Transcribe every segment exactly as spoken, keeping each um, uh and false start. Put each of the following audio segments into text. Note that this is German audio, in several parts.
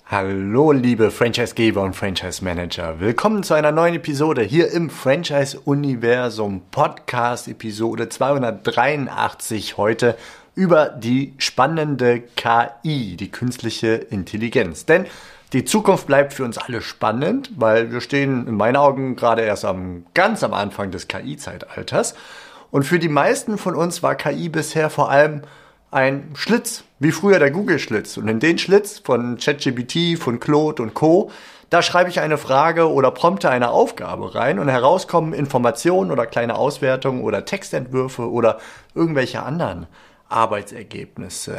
Hallo liebe Franchisegeber und Franchise-Manager, willkommen zu einer neuen Episode hier im Franchise-Universum Podcast, Episode zweihundertdreiundachtzig heute über die spannende K I, die künstliche Intelligenz. Denn die Zukunft bleibt für uns alle spannend, weil wir stehen in meinen Augen gerade erst am ganz am Anfang des K I-Zeitalters. Und für die meisten von uns war K I bisher vor allem ein Schlitz, wie früher der Google-Schlitz. Und in den Schlitz von ChatGPT, von Claude und Co., da schreibe ich eine Frage oder prompte eine Aufgabe rein und herauskommen Informationen oder kleine Auswertungen oder Textentwürfe oder irgendwelche anderen Arbeitsergebnisse.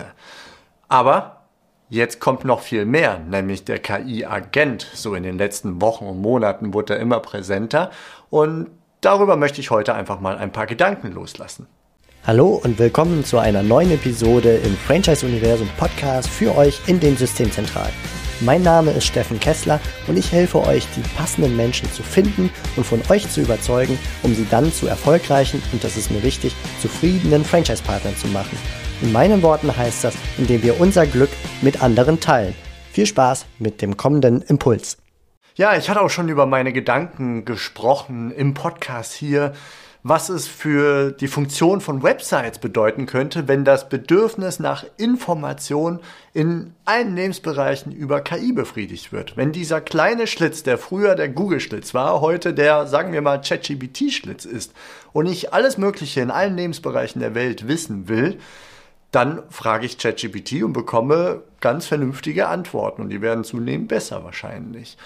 Aber jetzt kommt noch viel mehr, nämlich der K I-Agent. So in den letzten Wochen und Monaten wurde er immer präsenter und darüber möchte ich heute einfach mal ein paar Gedanken loslassen. Hallo und willkommen zu einer neuen Episode im Franchise-Universum Podcast für euch in den Systemzentralen. Mein Name ist Steffen Kessler und ich helfe euch, die passenden Menschen zu finden und von euch zu überzeugen, um sie dann zu erfolgreichen und, das ist mir wichtig, zufriedenen Franchise-Partnern zu machen. In meinen Worten heißt das, indem wir unser Glück mit anderen teilen. Viel Spaß mit dem kommenden Impuls. Ja, ich hatte auch schon über meine Gedanken gesprochen im Podcast hier, was es für die Funktion von Websites bedeuten könnte, wenn das Bedürfnis nach Information in allen Lebensbereichen über K I befriedigt wird. Wenn dieser kleine Schlitz, der früher der Google-Schlitz war, heute der, sagen wir mal, ChatGPT-Schlitz ist und ich alles Mögliche in allen Lebensbereichen der Welt wissen will, dann frage ich ChatGPT und bekomme ganz vernünftige Antworten und die werden zunehmend besser wahrscheinlich.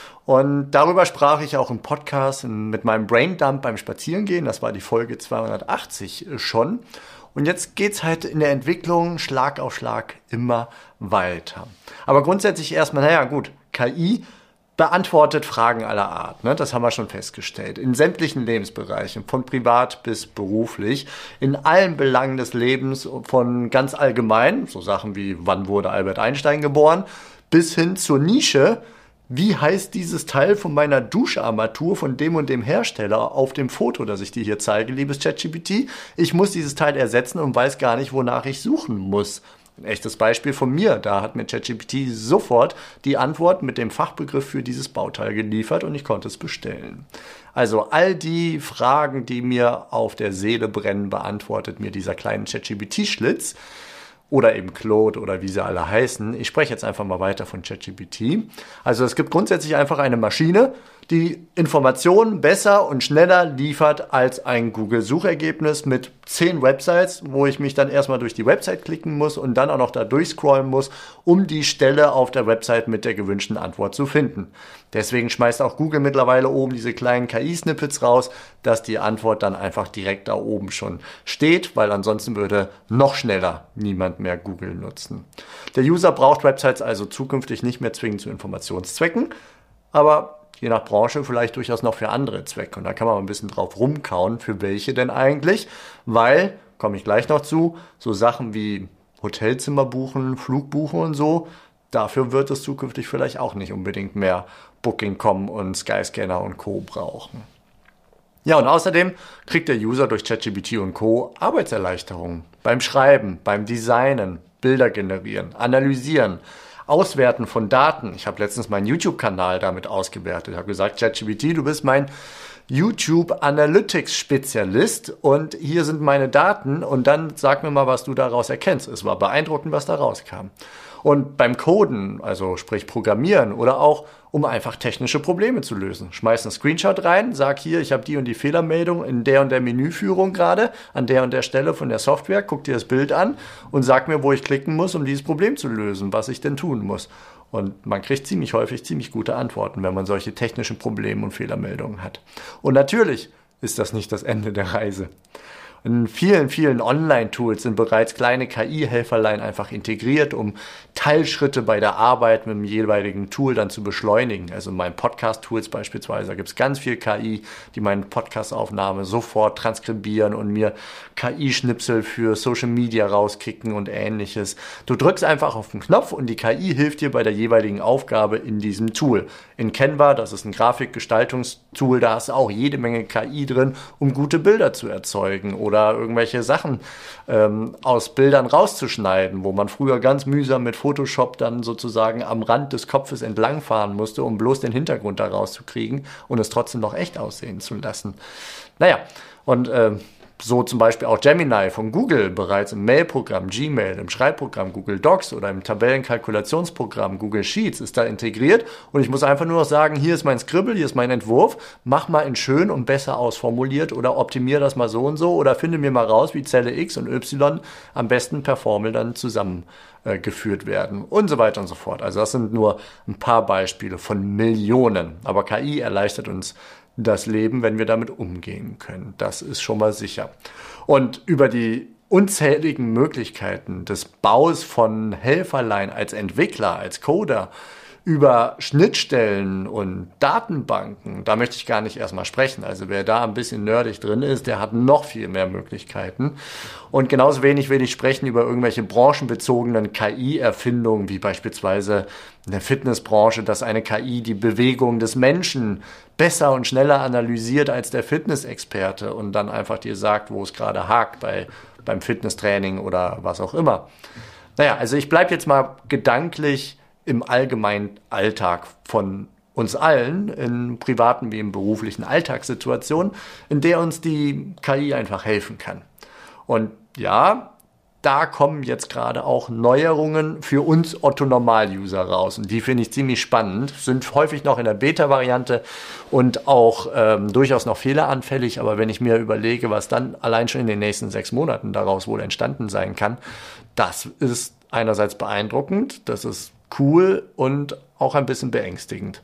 Und darüber sprach ich auch im Podcast mit meinem Braindump beim Spazierengehen. Das war die Folge zweihundertachtzig schon. Und jetzt geht's halt in der Entwicklung Schlag auf Schlag immer weiter. Aber grundsätzlich erstmal, naja gut, K I beantwortet Fragen aller Art. Ne? Das haben wir schon festgestellt. In sämtlichen Lebensbereichen, von privat bis beruflich, in allen Belangen des Lebens, von ganz allgemein, so Sachen wie, wann wurde Albert Einstein geboren, bis hin zur Nische, wie heißt dieses Teil von meiner Duscharmatur von dem und dem Hersteller auf dem Foto, das ich dir hier zeige, liebes ChatGPT? Ich muss dieses Teil ersetzen und weiß gar nicht, wonach ich suchen muss. Ein echtes Beispiel von mir. Da hat mir ChatGPT sofort die Antwort mit dem Fachbegriff für dieses Bauteil geliefert und ich konnte es bestellen. Also all die Fragen, die mir auf der Seele brennen, beantwortet mir dieser kleine ChatGPT-Schlitz. Oder eben Claude oder wie sie alle heißen. Ich spreche jetzt einfach mal weiter von ChatGPT. Also es gibt grundsätzlich einfach eine Maschine, die Informationen besser und schneller liefert als ein Google-Suchergebnis mit zehn Websites, wo ich mich dann erstmal durch die Website klicken muss und dann auch noch da durchscrollen muss, um die Stelle auf der Website mit der gewünschten Antwort zu finden. Deswegen schmeißt auch Google mittlerweile oben diese kleinen K I-Snippets raus, dass die Antwort dann einfach direkt da oben schon steht, weil ansonsten würde noch schneller niemand mehr Google nutzen. Der User braucht Websites also zukünftig nicht mehr zwingend zu Informationszwecken, aber je nach Branche vielleicht durchaus noch für andere Zwecke. Und da kann man mal ein bisschen drauf rumkauen, für welche denn eigentlich, weil, komme ich gleich noch zu, so Sachen wie Hotelzimmer buchen, Flug buchen und so, dafür wird es zukünftig vielleicht auch nicht unbedingt mehr Booking Punkt com und Skyscanner und Co. brauchen. Ja, und außerdem kriegt der User durch ChatGPT und Co. Arbeitserleichterungen beim Schreiben, beim Designen, Bilder generieren, analysieren, Auswerten von Daten. Ich habe letztens meinen YouTube-Kanal damit ausgewertet. Ich habe gesagt, ChatGPT, du bist mein YouTube Analytics Spezialist und hier sind meine Daten und dann sag mir mal, was du daraus erkennst. Es war beeindruckend, was da rauskam. Und beim Coden, also sprich Programmieren oder auch, um einfach technische Probleme zu lösen. Schmeiß einen Screenshot rein, sag hier, ich habe die und die Fehlermeldung in der und der Menüführung gerade, an der und der Stelle von der Software, guck dir das Bild an und sag mir, wo ich klicken muss, um dieses Problem zu lösen, was ich denn tun muss. Und man kriegt ziemlich häufig ziemlich gute Antworten, wenn man solche technischen Probleme und Fehlermeldungen hat. Und natürlich ist das nicht das Ende der Reise. In vielen, vielen Online-Tools sind bereits kleine K I-Helferlein einfach integriert, um Teilschritte bei der Arbeit mit dem jeweiligen Tool dann zu beschleunigen. Also in meinen Podcast-Tools beispielsweise, da gibt es ganz viel K I, die meine Podcast-Aufnahme sofort transkribieren und mir K I-Schnipsel für Social Media rauskicken und ähnliches. Du drückst einfach auf den Knopf und die K I hilft dir bei der jeweiligen Aufgabe in diesem Tool. In Canva, das ist ein Grafikgestaltungstool, da hast du auch jede Menge K I drin, um gute Bilder zu erzeugen oder oder irgendwelche Sachen ähm, aus Bildern rauszuschneiden, wo man früher ganz mühsam mit Photoshop dann sozusagen am Rand des Kopfes entlangfahren musste, um bloß den Hintergrund da rauszukriegen und es trotzdem noch echt aussehen zu lassen. Naja, und äh, so zum Beispiel auch Gemini von Google bereits im Mailprogramm Gmail, im Schreibprogramm Google Docs oder im Tabellenkalkulationsprogramm Google Sheets ist da integriert. Und ich muss einfach nur noch sagen, hier ist mein Scribble, hier ist mein Entwurf, mach mal in schön und besser ausformuliert oder optimier das mal so und so oder finde mir mal raus, wie Zelle X und Y am besten per Formel dann zusammengeführt werden und so weiter und so fort. Also das sind nur ein paar Beispiele von Millionen. Aber K I erleichtert uns das Leben, wenn wir damit umgehen können. Das ist schon mal sicher. Und über die unzähligen Möglichkeiten des Baus von Helferlein als Entwickler, als Coder, über Schnittstellen und Datenbanken, da möchte ich gar nicht erstmal sprechen. Also wer da ein bisschen nerdig drin ist, der hat noch viel mehr Möglichkeiten. Und genauso wenig will ich sprechen über irgendwelche branchenbezogenen K I-Erfindungen, wie beispielsweise in der Fitnessbranche, dass eine K I die Bewegung des Menschen besser und schneller analysiert als der Fitnessexperte und dann einfach dir sagt, wo es gerade hakt bei, beim Fitnesstraining oder was auch immer. Naja, also ich bleibe jetzt mal gedanklich im allgemeinen Alltag von uns allen, in privaten wie in beruflichen Alltagssituationen, in der uns die K I einfach helfen kann. Und ja, da kommen jetzt gerade auch Neuerungen für uns Otto-Normal-User raus. Und die finde ich ziemlich spannend, sind häufig noch in der Beta-Variante und auch ähm, durchaus noch fehleranfällig. Aber wenn ich mir überlege, was dann allein schon in den nächsten sechs Monaten daraus wohl entstanden sein kann, das ist einerseits beeindruckend, das ist cool und auch ein bisschen beängstigend.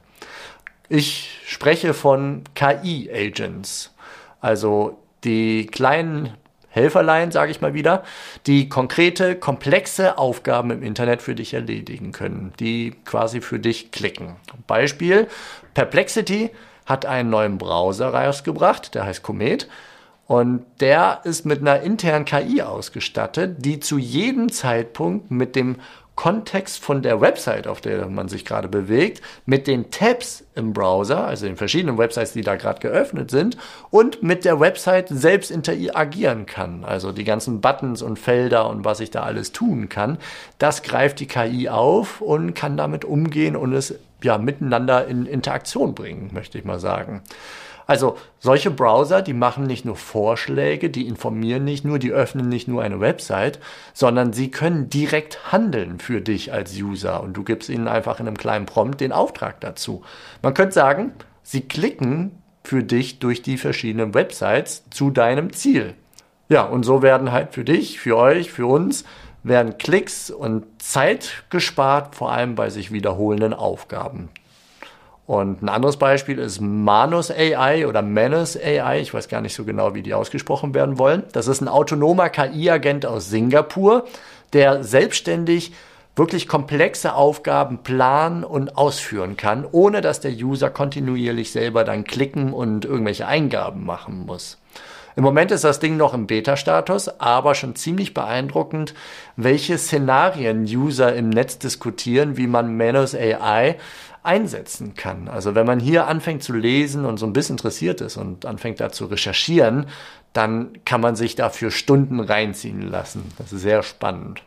Ich spreche von K I-Agents, also die kleinen Helferlein, sage ich mal wieder, die konkrete, komplexe Aufgaben im Internet für dich erledigen können, die quasi für dich klicken. Beispiel, Perplexity hat einen neuen Browser rausgebracht, der heißt Comet. Und der ist mit einer internen K I ausgestattet, die zu jedem Zeitpunkt mit dem Kontext von der Website, auf der man sich gerade bewegt, mit den Tabs im Browser, also den verschiedenen Websites, die da gerade geöffnet sind, und mit der Website selbst interagieren kann. Also die ganzen Buttons und Felder und was ich da alles tun kann, das greift die K I auf und kann damit umgehen und es ja miteinander in Interaktion bringen, möchte ich mal sagen. Also solche Browser, die machen nicht nur Vorschläge, die informieren nicht nur, die öffnen nicht nur eine Website, sondern sie können direkt handeln für dich als User und du gibst ihnen einfach in einem kleinen Prompt den Auftrag dazu. Man könnte sagen, sie klicken für dich durch die verschiedenen Websites zu deinem Ziel. Ja, und so werden halt für dich, für euch, für uns, werden Klicks und Zeit gespart, vor allem bei sich wiederholenden Aufgaben. Und ein anderes Beispiel ist Manus A I oder Manus A I, ich weiß gar nicht so genau, wie die ausgesprochen werden wollen. Das ist ein autonomer K I-Agent aus Singapur, der selbstständig wirklich komplexe Aufgaben planen und ausführen kann, ohne dass der User kontinuierlich selber dann klicken und irgendwelche Eingaben machen muss. Im Moment ist das Ding noch im Beta-Status, aber schon ziemlich beeindruckend, welche Szenarien User im Netz diskutieren, wie man Manus A I einsetzen kann. Also wenn man hier anfängt zu lesen und so ein bisschen interessiert ist und anfängt da zu recherchieren, dann kann man sich dafür Stunden reinziehen lassen. Das ist sehr spannend.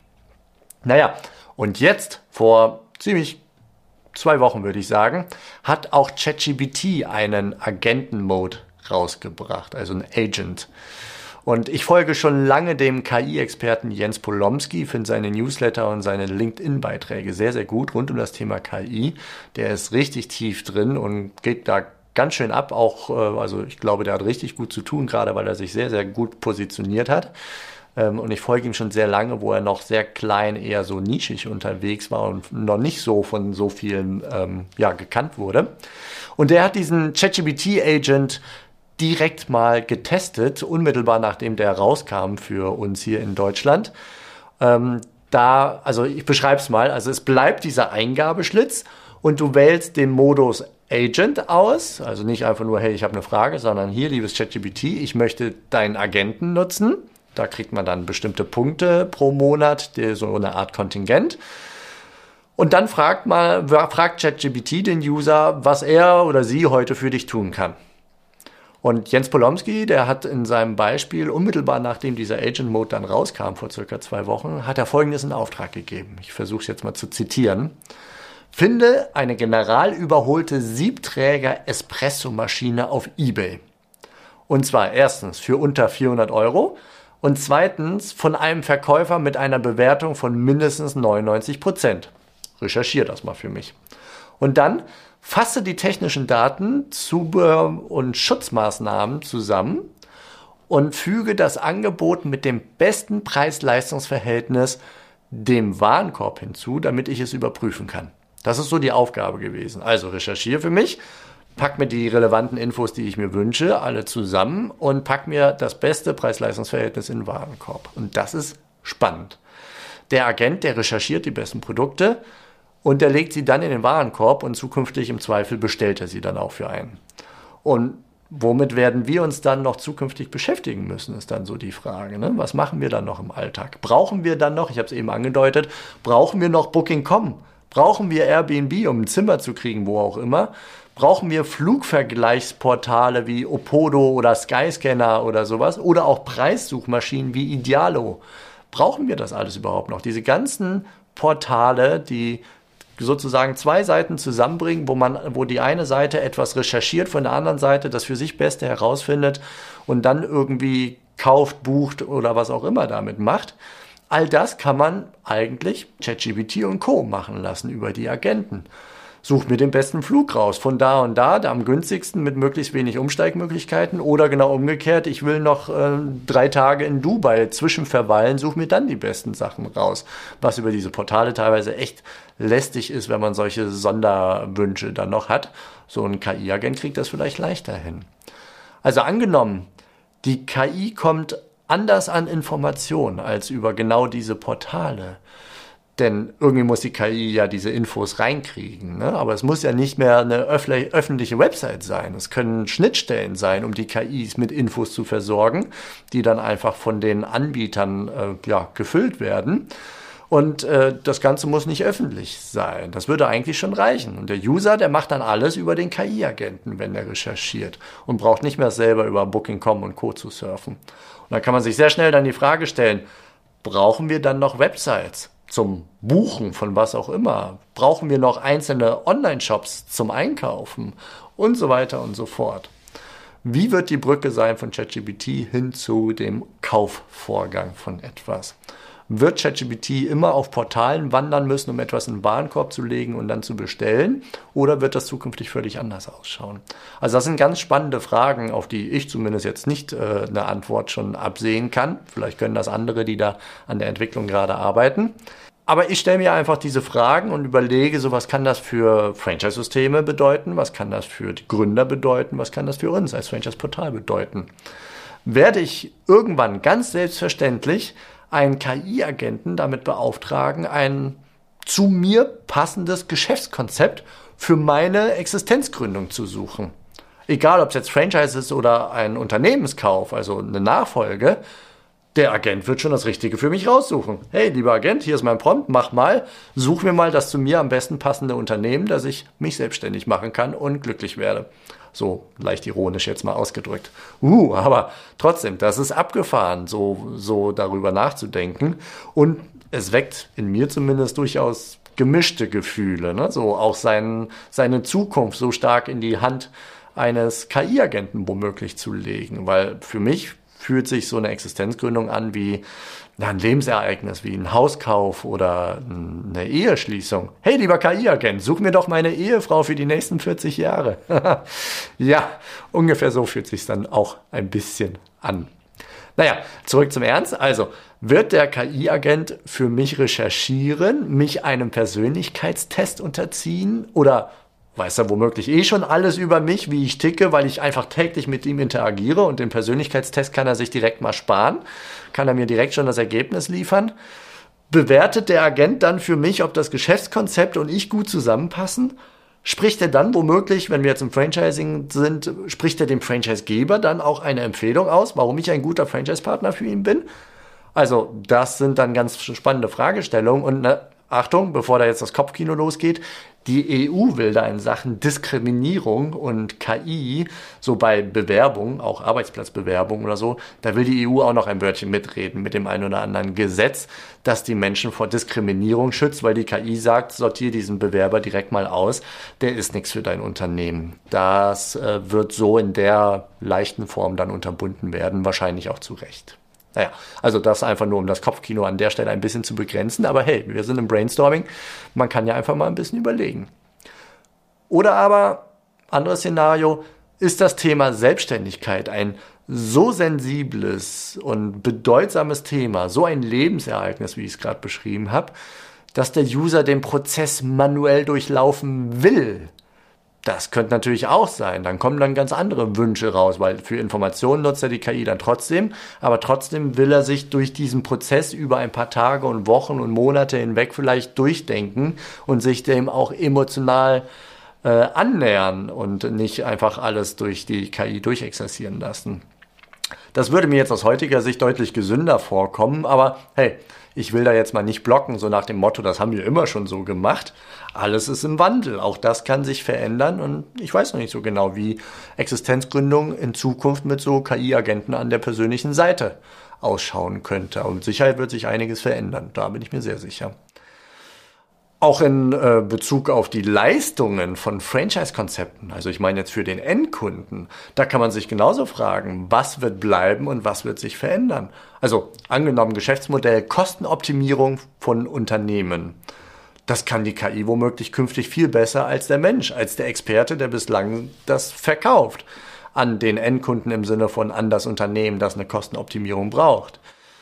Naja, und jetzt, vor ziemlich zwei Wochen würde ich sagen, hat auch ChatGPT einen Agenten-Mode rausgebracht, also ein Agent. Und ich folge schon lange dem K I-Experten Jens Polomski, finde seine Newsletter und seine LinkedIn-Beiträge sehr, sehr gut rund um das Thema K I. Der ist richtig tief drin und geht da ganz schön ab. Auch, also ich glaube, der hat richtig gut zu tun, gerade weil er sich sehr, sehr gut positioniert hat. Und ich folge ihm schon sehr lange, wo er noch sehr klein, eher so nischig unterwegs war und noch nicht so von so vielen ähm, ja, gekannt wurde. Und der hat diesen ChatGPT-Agent direkt mal getestet, unmittelbar nachdem der rauskam für uns hier in Deutschland. Ähm, da, also ich beschreibe es mal, also es bleibt dieser Eingabeschlitz und du wählst den Modus Agent aus, also nicht einfach nur, hey, ich habe eine Frage, sondern hier, liebes ChatGPT, ich möchte deinen Agenten nutzen. Da kriegt man dann bestimmte Punkte pro Monat, die, so eine Art Kontingent. Und dann fragt mal, fragt ChatGPT den User, was er oder sie heute für dich tun kann. Und Jens Polomski, der hat in seinem Beispiel, unmittelbar nachdem dieser Agent Mode dann rauskam, vor circa zwei Wochen, hat er Folgendes in Auftrag gegeben. Ich versuche es jetzt mal zu zitieren. Finde eine generalüberholte Siebträger-Espresso-Maschine auf eBay. Und zwar erstens für unter vierhundert Euro und zweitens von einem Verkäufer mit einer Bewertung von mindestens neunundneunzig Prozent. Recherchiere das mal für mich. Und dann fasse die technischen Daten, Zubehör und Schutzmaßnahmen zusammen und füge das Angebot mit dem besten Preis-Leistungs-Verhältnis dem Warenkorb hinzu, damit ich es überprüfen kann. Das ist so die Aufgabe gewesen. Also recherchiere für mich, pack mir die relevanten Infos, die ich mir wünsche, alle zusammen und pack mir das beste Preis-Leistungs-Verhältnis in den Warenkorb. Und das ist spannend. Der Agent, der recherchiert die besten Produkte und der legt sie dann in den Warenkorb und zukünftig im Zweifel bestellt er sie dann auch für einen. Und womit werden wir uns dann noch zukünftig beschäftigen müssen, ist dann so die Frage. Ne? Was machen wir dann noch im Alltag? Brauchen wir dann noch, ich habe es eben angedeutet, brauchen wir noch Booking Punkt com? Brauchen wir Airbnb, um ein Zimmer zu kriegen, wo auch immer? Brauchen wir Flugvergleichsportale wie Opodo oder Skyscanner oder sowas? Oder auch Preissuchmaschinen wie Idealo? Brauchen wir das alles überhaupt noch? Diese ganzen Portale, die sozusagen zwei Seiten zusammenbringen, wo man, wo die eine Seite etwas recherchiert, von der anderen Seite das für sich Beste herausfindet und dann irgendwie kauft, bucht oder was auch immer damit macht. All das kann man eigentlich ChatGPT und Co. machen lassen über die Agenten. Such mir den besten Flug raus, von da und da, da am günstigsten mit möglichst wenig Umsteigmöglichkeiten oder genau umgekehrt, ich will noch äh, drei Tage in Dubai zwischenverweilen, such mir dann die besten Sachen raus. Was über diese Portale teilweise echt lästig ist, wenn man solche Sonderwünsche dann noch hat. So ein K I-Agent kriegt das vielleicht leichter hin. Also angenommen, die K I kommt anders an Informationen als über genau diese Portale. Denn irgendwie muss die K I ja diese Infos reinkriegen. Ne? Aber es muss ja nicht mehr eine öffentliche Website sein. Es können Schnittstellen sein, um die K Is mit Infos zu versorgen, die dann einfach von den Anbietern äh, ja, gefüllt werden. Und äh, das Ganze muss nicht öffentlich sein. Das würde eigentlich schon reichen. Und der User, der macht dann alles über den K I-Agenten, wenn er recherchiert. Und braucht nicht mehr selber über Booking Punkt com und Co. zu surfen. Und dann kann man sich sehr schnell dann die Frage stellen, brauchen wir dann noch Websites zum Buchen von was auch immer? Brauchen wir noch einzelne Online-Shops zum Einkaufen? Und so weiter und so fort. Wie wird die Brücke sein von ChatGPT hin zu dem Kaufvorgang von etwas? Wird ChatGPT immer auf Portalen wandern müssen, um etwas in den Warenkorb zu legen und dann zu bestellen? Oder wird das zukünftig völlig anders ausschauen? Also das sind ganz spannende Fragen, auf die ich zumindest jetzt nicht äh, eine Antwort schon absehen kann. Vielleicht können das andere, die da an der Entwicklung gerade arbeiten. Aber ich stelle mir einfach diese Fragen und überlege, so was kann das für Franchise-Systeme bedeuten? Was kann das für die Gründer bedeuten? Was kann das für uns als Franchise-Portal bedeuten? Werde ich irgendwann ganz selbstverständlich einen K I-Agenten damit beauftragen, ein zu mir passendes Geschäftskonzept für meine Existenzgründung zu suchen. Egal, ob es jetzt Franchise ist oder ein Unternehmenskauf, also eine Nachfolge, der Agent wird schon das Richtige für mich raussuchen. Hey, lieber Agent, hier ist mein Prompt, mach mal, such mir mal das zu mir am besten passende Unternehmen, dass ich mich selbstständig machen kann und glücklich werde. So leicht ironisch jetzt mal ausgedrückt. Uh, aber trotzdem, das ist abgefahren, so, so darüber nachzudenken. Und es weckt in mir zumindest durchaus gemischte Gefühle, ne? So auch sein, seine Zukunft so stark in die Hand eines K I-Agenten womöglich zu legen. Weil für mich fühlt sich so eine Existenzgründung an wie ja, ein Lebensereignis, wie ein Hauskauf oder eine Eheschließung. Hey, lieber K I-Agent, such mir doch meine Ehefrau für die nächsten vierzig Jahre. Ja, ungefähr so fühlt sich dann auch ein bisschen an. Naja, zurück zum Ernst. Also, wird der K I-Agent für mich recherchieren, mich einem Persönlichkeitstest unterziehen oder weiß er womöglich eh schon alles über mich, wie ich ticke, weil ich einfach täglich mit ihm interagiere und den Persönlichkeitstest kann er sich direkt mal sparen, kann er mir direkt schon das Ergebnis liefern. Bewertet der Agent dann für mich, ob das Geschäftskonzept und ich gut zusammenpassen? Spricht er dann womöglich, wenn wir jetzt im Franchising sind, spricht er dem Franchisegeber dann auch eine Empfehlung aus, warum ich ein guter Franchise-Partner für ihn bin? Also das sind dann ganz spannende Fragestellungen und ne, Achtung, bevor da jetzt das Kopfkino losgeht, die E U will da in Sachen Diskriminierung und K I, so bei Bewerbung, auch Arbeitsplatzbewerbung oder so, da will die E U auch noch ein Wörtchen mitreden mit dem einen oder anderen Gesetz, das die Menschen vor Diskriminierung schützt, weil die K I sagt, sortier diesen Bewerber direkt mal aus, der ist nichts für dein Unternehmen. Das äh, wird so in der leichten Form dann unterbunden werden, wahrscheinlich auch zu Recht. Naja, also das einfach nur, um das Kopfkino an der Stelle ein bisschen zu begrenzen. Aber hey, wir sind im Brainstorming. Man kann ja einfach mal ein bisschen überlegen. Oder aber, anderes Szenario, ist das Thema Selbstständigkeit ein so sensibles und bedeutsames Thema, so ein Lebensereignis, wie ich es gerade beschrieben habe, dass der User den Prozess manuell durchlaufen will. Das könnte natürlich auch sein. Dann kommen dann ganz andere Wünsche raus, weil für Informationen nutzt er die K I dann trotzdem, aber trotzdem will er sich durch diesen Prozess über ein paar Tage und Wochen und Monate hinweg vielleicht durchdenken und sich dem auch emotional äh, annähern und nicht einfach alles durch die K I durchexerzieren lassen. Das würde mir jetzt aus heutiger Sicht deutlich gesünder vorkommen, aber hey, ich will da jetzt mal nicht blocken, so nach dem Motto, das haben wir immer schon so gemacht. Alles ist im Wandel, auch das kann sich verändern und ich weiß noch nicht so genau, wie Existenzgründung in Zukunft mit so K I-Agenten an der persönlichen Seite ausschauen könnte. Und mit Sicherheit wird sich einiges verändern, da bin ich mir sehr sicher. Auch in äh, Bezug auf die Leistungen von Franchise-Konzepten, also ich meine jetzt für den Endkunden, da kann man sich genauso fragen, was wird bleiben und was wird sich verändern. Also angenommen Geschäftsmodell Kostenoptimierung von Unternehmen. Das kann die K I womöglich künftig viel besser als der Mensch, als der Experte, der bislang das verkauft an den Endkunden im Sinne von an das Unternehmen, das eine Kostenoptimierung braucht.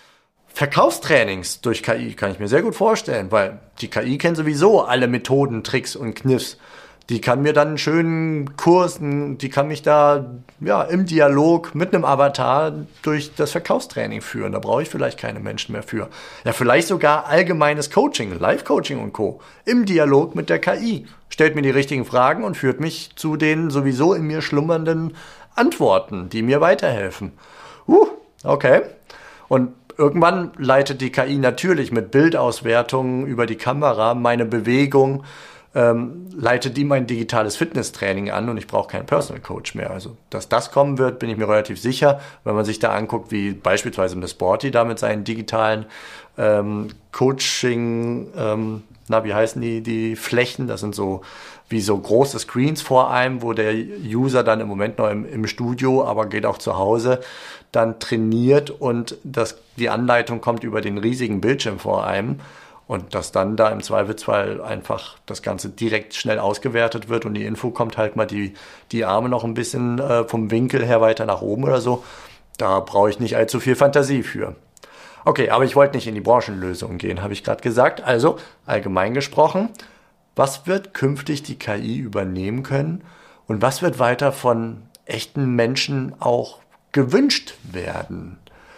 Verkaufstrainings durch K I kann ich mir sehr gut vorstellen, weil die K I kennt sowieso alle Methoden, Tricks und Kniffs. Die kann mir dann einen schönen Kurs, die kann mich da ja im Dialog mit einem Avatar durch das Verkaufstraining führen. Da brauche ich vielleicht keine Menschen mehr für. Ja, vielleicht sogar allgemeines Coaching, Live-Coaching und Co. im Dialog mit der K I. Stellt mir die richtigen Fragen und führt mich zu den sowieso in mir schlummernden Antworten, die mir weiterhelfen. Uh, okay. Und irgendwann leitet die K I natürlich mit Bildauswertungen über die Kamera meine Bewegung, ähm, leitet die mein digitales Fitnesstraining an und ich brauche keinen Personal Coach mehr. Also, dass das kommen wird, bin ich mir relativ sicher, wenn man sich da anguckt, wie beispielsweise Miss Sporty da mit seinen digitalen ähm, Coaching, ähm, na, wie heißen die, die Flächen, das sind so wie so große Screens vor einem, wo der User dann im Moment noch im, im Studio, aber geht auch zu Hause, dann trainiert und das, die Anleitung kommt über den riesigen Bildschirm vor einem und dass dann da im Zweifelsfall einfach das Ganze direkt schnell ausgewertet wird und die Info kommt halt mal die, die Arme noch ein bisschen äh, vom Winkel her weiter nach oben oder so. Da brauche ich nicht allzu viel Fantasie für. Okay, aber ich wollte nicht in die Branchenlösung gehen, habe ich gerade gesagt. Also allgemein gesprochen, was wird künftig die K I übernehmen können und was wird weiter von echten Menschen auch gewünscht werden?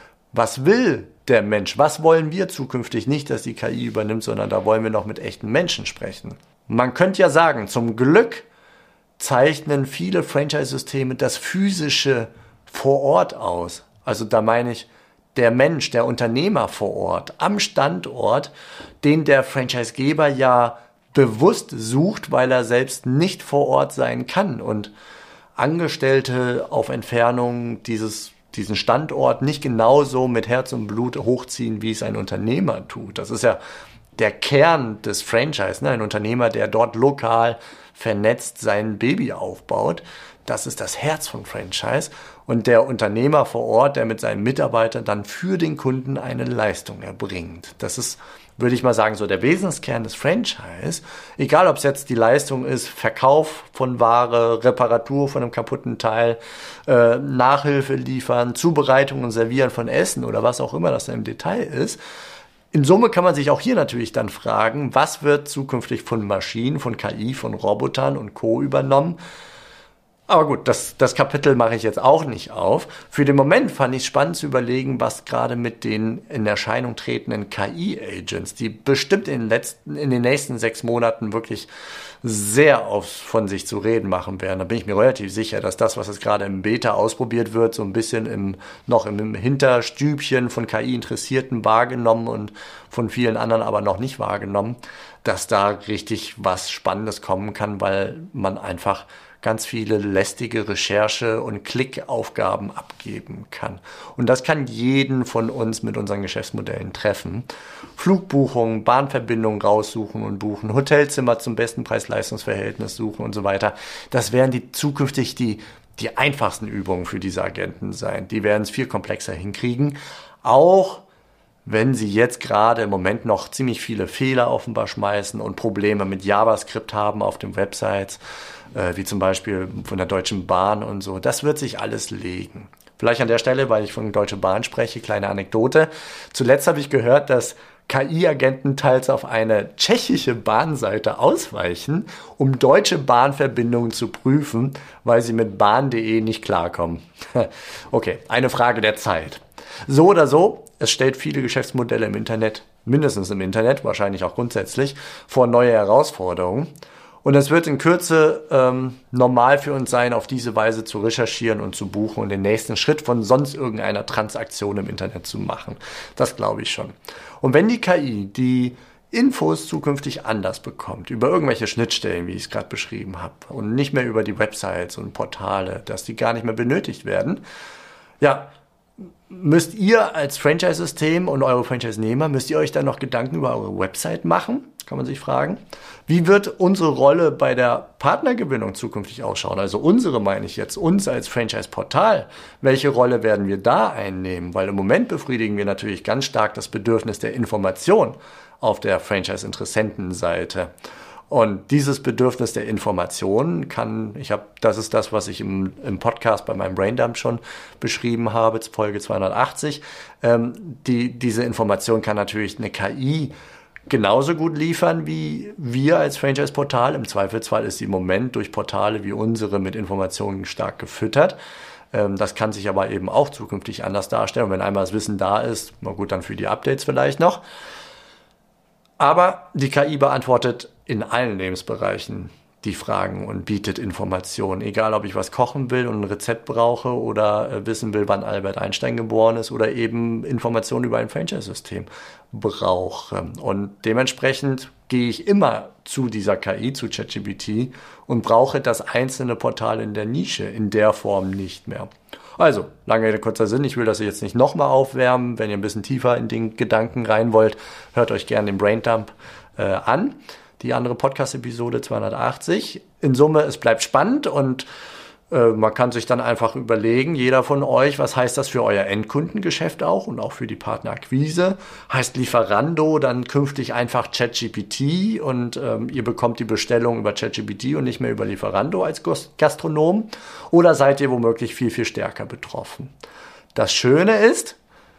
Was will der Mensch? Was wollen wir zukünftig? Nicht, dass die K I übernimmt, sondern da wollen wir noch mit echten Menschen sprechen. Man könnte ja sagen, zum Glück zeichnen viele Franchise-Systeme das Physische vor Ort aus. Also da meine ich, der Mensch, der Unternehmer vor Ort, am Standort, den der Franchisegeber ja bewusst sucht, weil er selbst nicht vor Ort sein kann und Angestellte auf Entfernung dieses, diesen Standort nicht genauso mit Herz und Blut hochziehen, wie es ein Unternehmer tut. Das ist ja der Kern des Franchise, ne? Ein Unternehmer, der dort lokal vernetzt sein Baby aufbaut. Das ist das Herz von Franchise. Und der Unternehmer vor Ort, der mit seinen Mitarbeitern dann für den Kunden eine Leistung erbringt. Das ist, würde ich mal sagen, so der Wesenskern des Franchise. Egal, ob es jetzt die Leistung ist, Verkauf von Ware, Reparatur von einem kaputten Teil, äh, Nachhilfe liefern, Zubereitung und Servieren von Essen oder was auch immer das im Detail ist. In Summe kann man sich auch hier natürlich dann fragen, was wird zukünftig von Maschinen, von K I, von Robotern und Co. übernommen? Aber gut, das, das Kapitel mache ich jetzt auch nicht auf. Für den Moment fand ich es spannend zu überlegen, was gerade mit den in Erscheinung tretenden K I-Agents, die bestimmt in den letzten, in den nächsten sechs Monaten wirklich sehr auf, von sich zu reden machen werden. Da bin ich mir relativ sicher, dass das, was jetzt gerade im Beta ausprobiert wird, so ein bisschen im, noch im Hinterstübchen von K I-Interessierten wahrgenommen und von vielen anderen aber noch nicht wahrgenommen, dass da richtig was Spannendes kommen kann, weil man einfach ganz viele lästige Recherche- und Klickaufgaben abgeben kann. Und das kann jeden von uns mit unseren Geschäftsmodellen treffen. Flugbuchungen, Bahnverbindungen raussuchen und buchen, Hotelzimmer zum besten Preis-Leistungs-Verhältnis suchen und so weiter. Das werden die zukünftig die, die einfachsten Übungen für diese Agenten sein. Die werden es viel komplexer hinkriegen. Auch wenn sie jetzt gerade im Moment noch ziemlich viele Fehler offenbar schmeißen und Probleme mit JavaScript haben auf den Websites, äh, wie zum Beispiel von der Deutschen Bahn und so. Das wird sich alles legen. Vielleicht an der Stelle, weil ich von Deutsche Bahn spreche, kleine Anekdote. Zuletzt habe ich gehört, dass K I-Agenten teils auf eine tschechische Bahnseite ausweichen, um deutsche Bahnverbindungen zu prüfen, weil sie mit bahn punkt de nicht klarkommen. Okay, eine Frage der Zeit. So oder so, es stellt viele Geschäftsmodelle im Internet, mindestens im Internet, wahrscheinlich auch grundsätzlich, vor neue Herausforderungen. Und es wird in Kürze ähm, normal für uns sein, auf diese Weise zu recherchieren und zu buchen und den nächsten Schritt von sonst irgendeiner Transaktion im Internet zu machen. Das glaube ich schon. Und wenn die K I die Infos zukünftig anders bekommt, über irgendwelche Schnittstellen, wie ich es gerade beschrieben habe, und nicht mehr über die Websites und Portale, dass die gar nicht mehr benötigt werden, ja, müsst ihr als Franchise-System und eure Franchise-Nehmer, müsst ihr euch dann noch Gedanken über eure Website machen? Kann man sich fragen. Wie wird unsere Rolle bei der Partnergewinnung zukünftig ausschauen? Also unsere meine ich jetzt, uns als Franchise-Portal. Welche Rolle werden wir da einnehmen? Weil im Moment befriedigen wir natürlich ganz stark das Bedürfnis der Information auf der Franchise-Interessentenseite. Und dieses Bedürfnis der Information kann, ich habe, das ist das, was ich im, im Podcast bei meinem Braindump schon beschrieben habe, Folge zweihundertachtzig. Ähm, die, diese Information kann natürlich eine K I genauso gut liefern wie wir als Franchise-Portal. Im Zweifelsfall ist sie im Moment durch Portale wie unsere mit Informationen stark gefüttert. Ähm, das kann sich aber eben auch zukünftig anders darstellen. Und wenn einmal das Wissen da ist, na gut, dann für die Updates vielleicht noch. Aber die K I beantwortet in allen Lebensbereichen die Fragen und bietet Informationen. Egal, ob ich was kochen will und ein Rezept brauche oder äh, wissen will, wann Albert Einstein geboren ist oder eben Informationen über ein Franchise-System brauche. Und dementsprechend gehe ich immer zu dieser K I, zu ChatGPT und brauche das einzelne Portal in der Nische in der Form nicht mehr. Also, lange Rede, kurzer Sinn, ich will das jetzt nicht nochmal aufwärmen. Wenn ihr ein bisschen tiefer in den Gedanken rein wollt, hört euch gerne den Braindump äh, an. Die andere Podcast-Episode zweihundertachtzig. In Summe, es bleibt spannend und äh, man kann sich dann einfach überlegen, jeder von euch, was heißt das für euer Endkundengeschäft auch und auch für die Partnerakquise? Heißt Lieferando dann künftig einfach ChatGPT und ähm, ihr bekommt die Bestellung über ChatGPT und nicht mehr über Lieferando als Gastronom? Oder seid ihr womöglich viel, viel stärker betroffen? Das Schöne ist,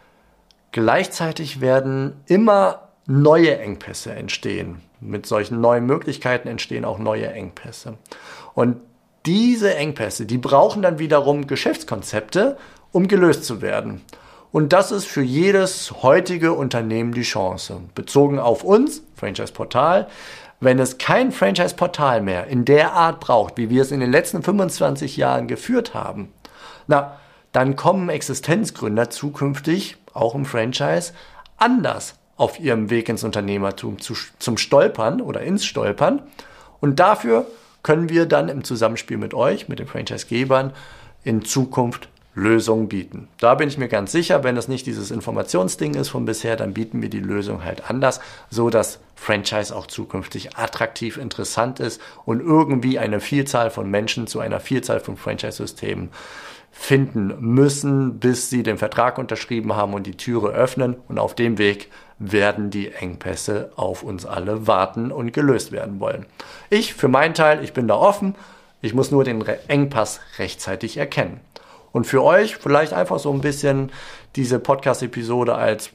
gleichzeitig werden immer neue Engpässe entstehen. Mit solchen neuen Möglichkeiten entstehen auch neue Engpässe. Und diese Engpässe, die brauchen dann wiederum Geschäftskonzepte, um gelöst zu werden. Und das ist für jedes heutige Unternehmen die Chance. Bezogen auf uns, Franchise-Portal, wenn es kein Franchise-Portal mehr in der Art braucht, wie wir es in den letzten fünfundzwanzig Jahren geführt haben, na, dann kommen Existenzgründer zukünftig, auch im Franchise, anders auf ihrem Weg ins Unternehmertum zu, zum Stolpern oder ins Stolpern. Und dafür können wir dann im Zusammenspiel mit euch, mit den Franchise-Gebern, in Zukunft Lösungen bieten. Da bin ich mir ganz sicher, wenn das nicht dieses Informationsding ist von bisher, dann bieten wir die Lösung halt anders, so dass Franchise auch zukünftig attraktiv, interessant ist und irgendwie eine Vielzahl von Menschen zu einer Vielzahl von Franchise-Systemen finden müssen, bis sie den Vertrag unterschrieben haben und die Türe öffnen. Und auf dem Weg werden die Engpässe auf uns alle warten und gelöst werden wollen. Ich für meinen Teil, ich bin da offen. Ich muss nur den Engpass rechtzeitig erkennen. Und für euch vielleicht einfach so ein bisschen diese Podcast-Episode als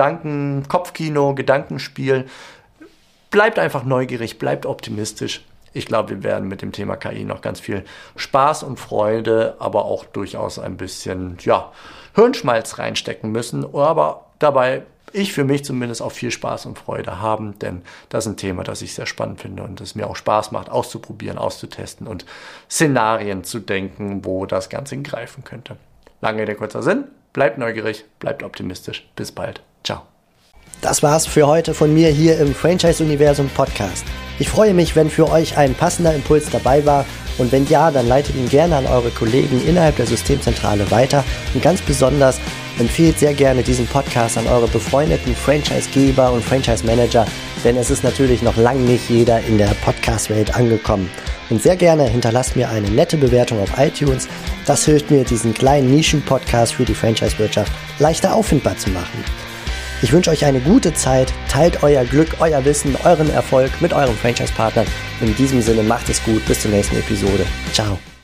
Gedanken, Kopfkino, Gedankenspiel. Bleibt einfach neugierig, bleibt optimistisch. Ich glaube, wir werden mit dem Thema K I noch ganz viel Spaß und Freude, aber auch durchaus ein bisschen, ja, Hirnschmalz reinstecken müssen, aber dabei ich für mich zumindest auch viel Spaß und Freude haben, denn das ist ein Thema, das ich sehr spannend finde und es mir auch Spaß macht, auszuprobieren, auszutesten und Szenarien zu denken, wo das Ganze greifen könnte. Lange Rede, kurzer Sinn, bleibt neugierig, bleibt optimistisch, bis bald, ciao. Das war's für heute von mir hier im Franchise-Universum Podcast. Ich freue mich, wenn für euch ein passender Impuls dabei war und wenn ja, dann leitet ihn gerne an eure Kollegen innerhalb der Systemzentrale weiter und ganz besonders empfehlt sehr gerne diesen Podcast an eure befreundeten Franchise-Geber und Franchise-Manager, denn es ist natürlich noch lange nicht jeder in der Podcast-Welt angekommen. Und sehr gerne hinterlasst mir eine nette Bewertung auf iTunes. Das hilft mir, diesen kleinen Nischen-Podcast für die Franchise-Wirtschaft leichter auffindbar zu machen. Ich wünsche euch eine gute Zeit, teilt euer Glück, euer Wissen, euren Erfolg mit euren Franchise-Partnern. In diesem Sinne macht es gut, bis zur nächsten Episode. Ciao.